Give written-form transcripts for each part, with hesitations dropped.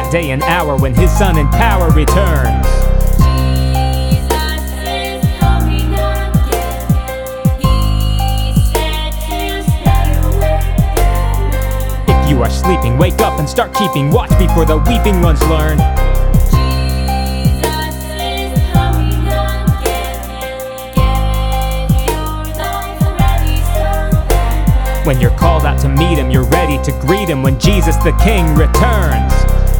that day and hour when His Son in power returns. If you are sleeping, wake up and start keeping watch before the weeping ones learn. When you're called out to meet Him, you're ready to greet Him when Jesus the King returns.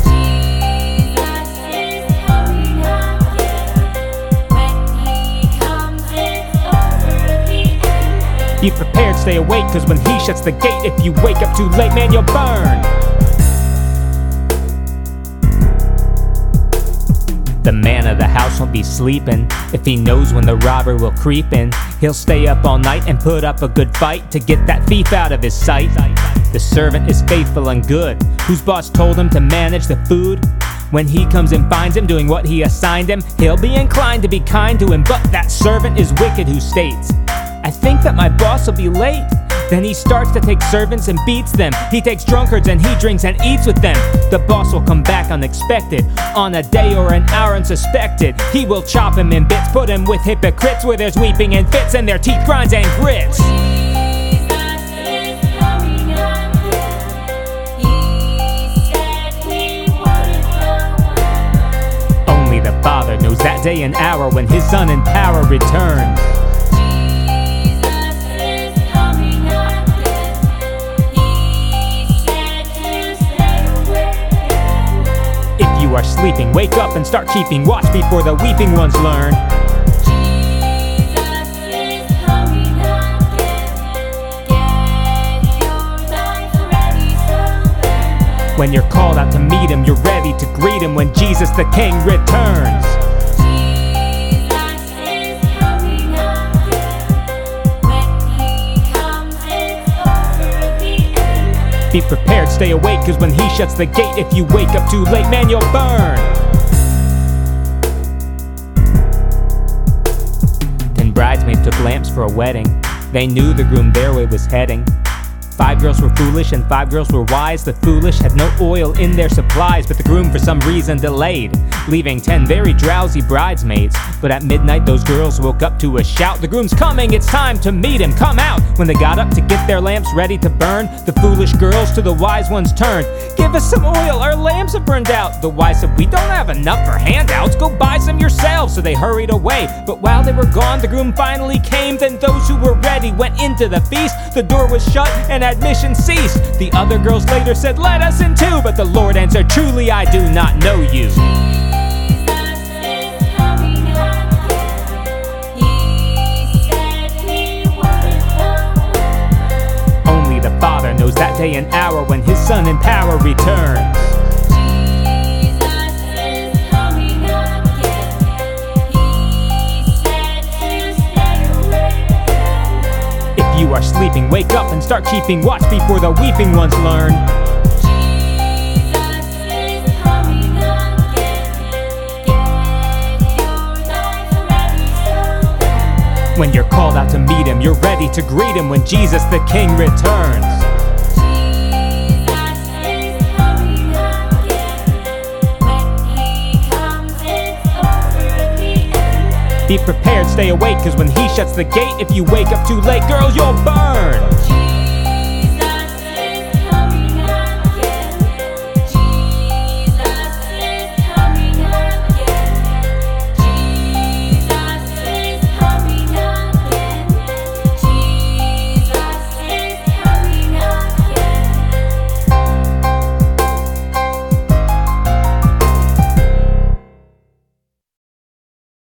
Be prepared, stay awake, cause when He shuts the gate, if you wake up too late, man, you'll burn. The man of the house won't be sleeping if he knows when the robber will creep in. He'll stay up all night and put up a good fight to get that thief out of his sight. The servant is faithful and good, whose boss told him to manage the food. When he comes and finds him doing what he assigned him, he'll be inclined to be kind to him. But that servant is wicked who states, I think that my boss will be late. Then he starts to take servants and beats them. He takes drunkards and he drinks and eats with them. The boss will come back unexpected, on a day or an hour unsuspected. He will chop him in bits, put him with hypocrites, where there's weeping and fits and their teeth grinds and grits. Only the Father knows that day and hour when His Son in power returns. You are sleeping, wake up and start keeping watch before the weeping ones learn. When you're called out to meet Him, you're ready to greet Him when Jesus the King returns. Be prepared, stay awake, cause when He shuts the gate, if you wake up too late, man, you'll burn. 10 bridesmaids took lamps for a wedding. They knew the groom their way was heading. 5 girls were foolish and 5 girls were wise. The foolish had no oil in their supplies, but the groom for some reason delayed, leaving 10 very drowsy bridesmaids. But at midnight those girls woke up to a shout, the groom's coming, it's time to meet him, come out. When they got up to get their lamps ready to burn, the foolish girls to the wise ones turned. Give us some oil, our lamps have burned out. The wise said, we don't have enough for handouts, go buy some yourselves. So they hurried away, but while they were gone, the groom finally came. Then those who were ready went into the feast. The door was shut and admission ceased. The other girls later said, let us in too. But the Lord answered, truly I do not know you. Only the Father knows that day and hour when His Son in power returns. If you are sleeping, wake up and start keeping watch before the weeping ones learn. When you're called out to meet Him, you're ready to greet Him when Jesus the King returns. Be prepared, stay awake, cause when He shuts the gate, if you wake up too late, girl, you'll burn.